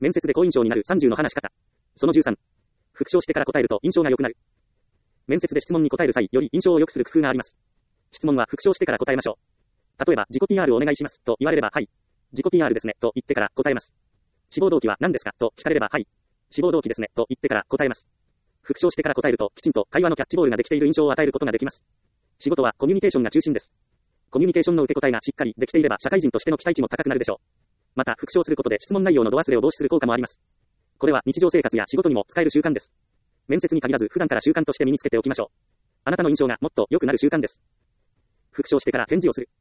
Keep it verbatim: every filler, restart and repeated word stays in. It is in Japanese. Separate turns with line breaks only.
面接で好印象になるさんじゅうの話し方。そのじゅうさん。復唱してから答えると印象が良くなる。面接で質問に答える際、より印象を良くする工夫があります。質問は復唱してから答えましょう。例えば、自己 ピーアール をお願いします、と言われれば、はい。自己 ピーアール ですね、と言ってから答えます。志望動機は何ですか、と聞かれれば、はい。志望動機ですね、と言ってから答えます。復唱してから答えると、きちんと会話のキャッチボールができている印象を与えることができます。仕事はコミュニケーションが中心です。コミュニケーションの受け答えがしっかりできていれば、社会人としての期待値も高くなるでしょう。また、復唱することで質問内容の度忘れを防止する効果もあります。これは日常生活や仕事にも使える習慣です。面接に限らず普段から習慣として身につけておきましょう。あなたの印象がもっと良くなる習慣です。復唱してから返事をする。